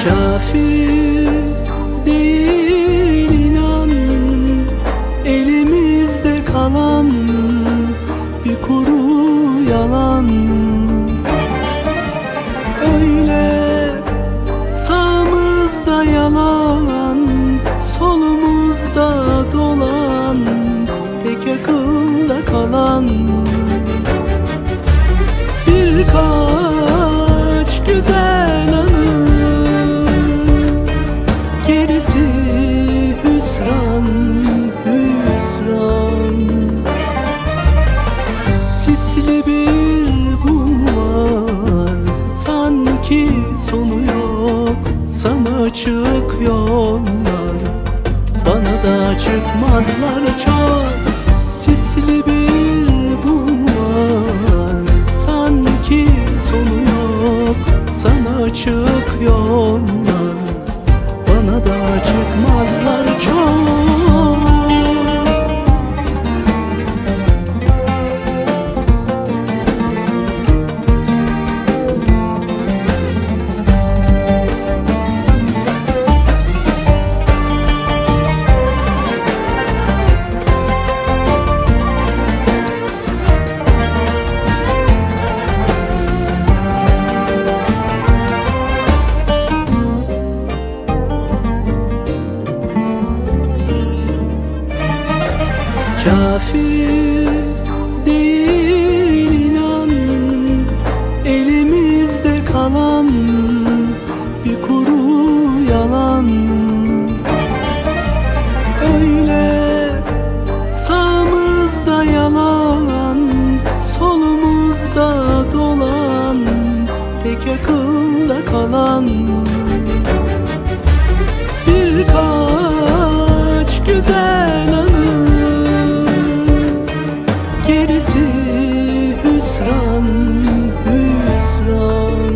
Kafi değil inan, elimizde kalan bir kuru yalan. Öyle sağımızda yalan, solumuzda dolan, tek akılda kalan birkaç güzel anı, gerisi hüsran, hüsran. Sisli bir bul var, sanki sonu yok. Sana açık yollar, bana da çıkmazlar çok. Sisli bir bul var, sanki sonu yok. Sana açık yollar, bana da çıkmazlar çok. Kafi değil inan, elimizde kalan bir kuru yalan. Öyle sağımızda yalan, solumuzda dolan, tek akılda kalan birkaç güzel anı, gerisi hüsran, hüsran.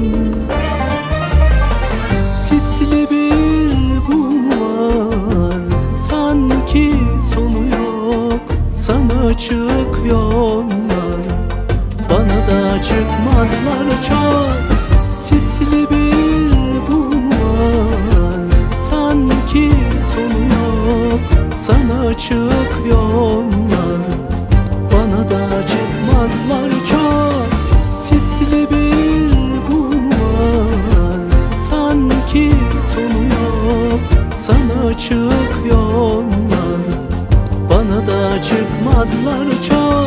Sisli bir bul var, sanki sonu yok. Sana açık yollar, bana da çıkmazlar çok. Sisli bir bul var, sanki sonu yok. Sana açık yollar, bana da çıkmazlar çok. Sisli bir bul var, sanki sonu yok. Sana açık yollar, bana da çıkmazlar çok.